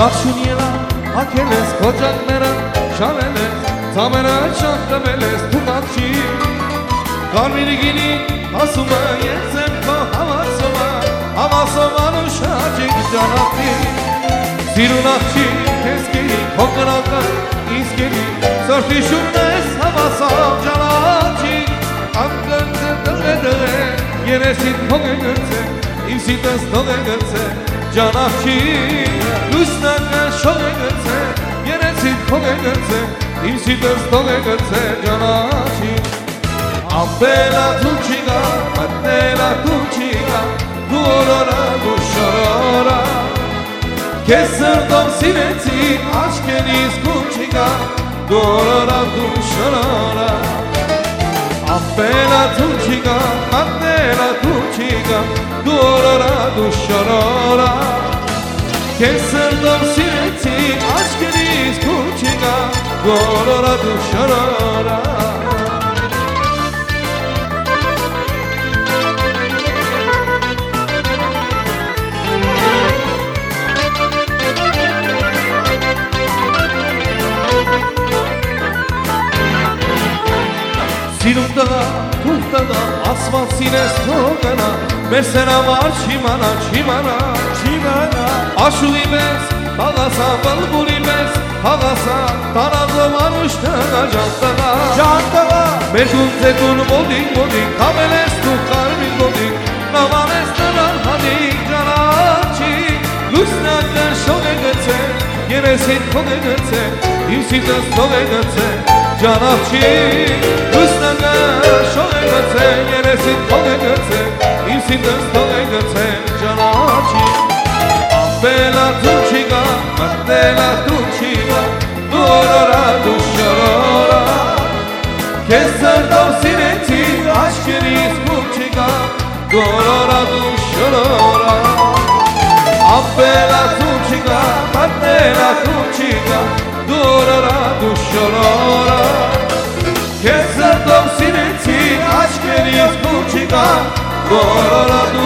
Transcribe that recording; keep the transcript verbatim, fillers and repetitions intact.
Աղշունիելա ակել ես կոճակները շանել ես Ձամերը շանտվել ես թուկատ չի Կարմիրի գինի ասում է ես եմ քո հավասովա Հավասովան ու շաճիկ ճանապի Սիրուն աղջի քեզ գերի քո կրակը ինձ գերի Սորտի շուրն ես հավասավ ճանաչի Անգնձը դղե դղե երեսիտ փող է գրծե Իմ սիտս թող է գրծե ճանաչի Լուսնակը շող է գրծե երեսիտ փող է գրծե Իմ սիտս թող է գրծե ճանաչի Ամպելա դու չիգա, մտնելա դու չիգա Դու օրորա, դու շորորա Քեզ սրտով սիրեցի, աչքենից դու չիգա Դու օրորա, դու շորորա Ամպելա դու չիգա, մտնելա դու չիգա Դու օրորա, դու շորորա Քեզ սրտով սիրեցի, աչքենից դու չիգա Դու օրորա, դու շորորա Սիրում տղա, թուղ տղա, ասված սիրես թողանա Մեր սենավար չիմանա, չիմանա, չիմանա Աշուղի մեզ, հաղասա, բլբուլի մեզ, հաղասա Տարազով անուշ տղա, ժան տղա, ժան տղա Մեր դուն ձետուն մոդիկ, մոդիկ, համել ես թուղ կարմին մոդիկ Նավան ես նրան հադիկ, ճանաչիկ Լուսնակը շող է գծե, երեսիտ փող է գծե Իմ սիրտս թող է գծե Ճանաչիկ Լուսնակը շող է գծե, երեսիտ փող է գծե Իմ սիրտս թող է գծե, ճանաչիկ Ամպելա դու չիգա, մտնելա դու չիգա Դու օրորա, դու շորորա Քեզ սրտով սիրեցի, աչքերից դու չիգա Դու օրորա, դու շորորա Ամպելա դու չիգա, մտնելա դու չիգա Դու օրորա, դու շորորա Քեզ սրտով սիրեցի, աչքերից դու չիգա Դու օրորա, դու